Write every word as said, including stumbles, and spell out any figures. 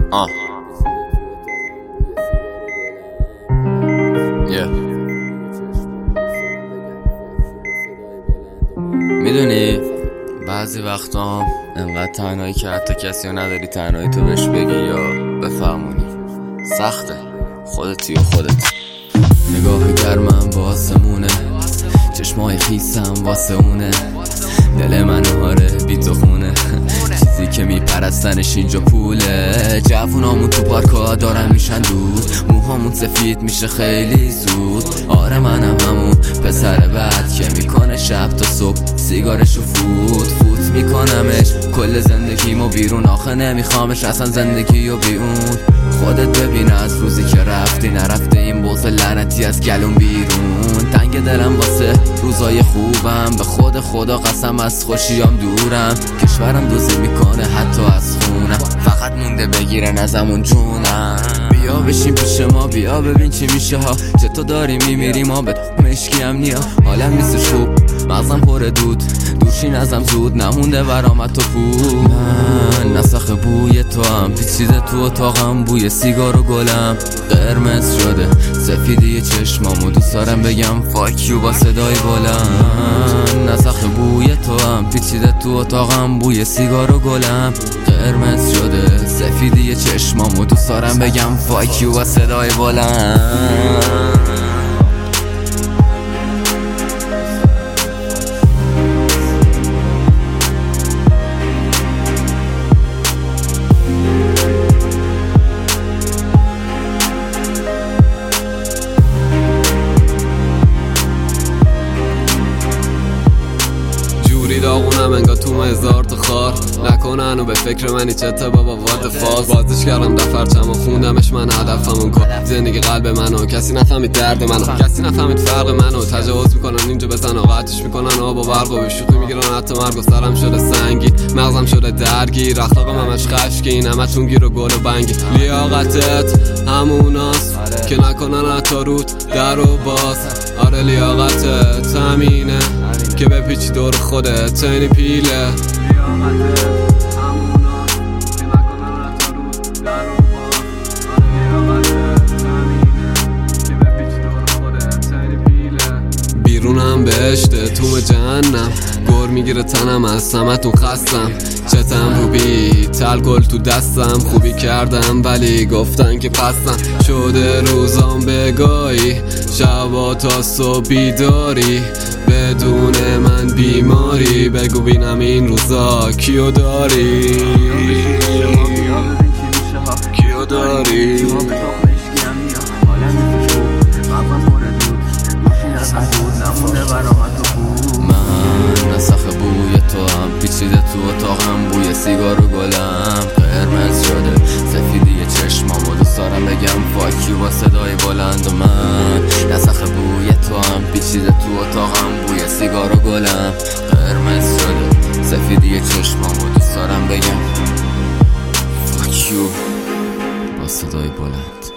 آه yeah. میدونی بعضی وقتا انقدر تنهایی که حتی کسی رو نداری تنهایی تو بهش بگی یا بفهمونی سخته. خودتی و خودت. نگاه گرمم با آسمونه، چشمای خیسم واسه اونه، دل من هاره بی تو خونه. چیزی که میپرستنش اینجا پوله. جوونامون تو پارکا دارن میشن دود، موهامون سفید میشه خیلی زود. آره منم همون پسر بد که میکنه شب تا صبح سیگارشو فوت فوت میکنمش. کل زندگیمو بیرون آخه نمیخوامش اصلا زندگیو بی اون. خودت ببین از روزی که رفتی نرفته این بغض لعنتی از گلوم بیرون. تنگ دلم واسه روزای خوبم، به خود خدا قسم از خوشیام دورم. کشورم دوزی میکنه حتی از خونم، فقط مونده بگیرن ازمون جونم. بیا بشین پیش ما بیا ببین چی میشه ها، چطور داری میمیری ما به مشکی هم نیا. حالم نیستش خوب مغزم پر دود، دورشین ازم زود نمونده برامت تو پود. من نسخ بوی تو هم پیچیده تو اتاقم، بوی سیگار و گلم قرمز شده سفیدی چشمامو دوست دارم بگم فاکیو با صدای بلند. نسخ بوی تو هم پیچیده تو اتاقم، بوی سیگار و گلم قرمز شده سفیدی چشمامو دوست دارم بگم فاکیو با صدای بلند. داغونم انگار تو هزار تا خار، نکنن و به فکر منی چته بابا وات فاز. بازش کردم دفترچم و خوندمش من هدفمون کن زندگی قلب منو. کسی نفهمید درد منو، کسی نفهمید فرق منو. تجاوز میکنن اینجا بزن و قطعش میکنن آب و برق و به شوخی میگیرن حتی مرگ و سرم شده سنگین، مغزم شده درگیر، اخلاقم همش خشکین، همتون گیر و گل و بنگی. لیاقتت هموناست که نکنن حتی رود در و باز. آره لیاقتت همینه که بپیچی دور خودت اینی پیله. لیاقتت هموناست که نکنن حتی رود در و باز. آره لیاقتت همینه که بپیچی دور خودت اینی پیله. بیرونم بهشته تو جهنم، گر میگیره تنم از سمتون خستم. چتم رو بی تلگل تو دستم، خوبی کردم ولی گفتن که پستم. شده روزام بگاهی شبا تا صبح بیداری، بدون من بیماری. بگو بینم این روزا کیو داری کیو داری. من نسخ بوی تو هم پیچیده تو اتاقم، بوی سیگار و گلم قرمز شده سفیدی چشمامو دوست دارم بگم فاکیو با صدای بلند. و من نسخ بوی تو هم پیچیده تو اتاقم، بوی سیگار و گلم قرمز شده سفیدی چشمامو دوست دارم بگم فاکیو با صدای بلند.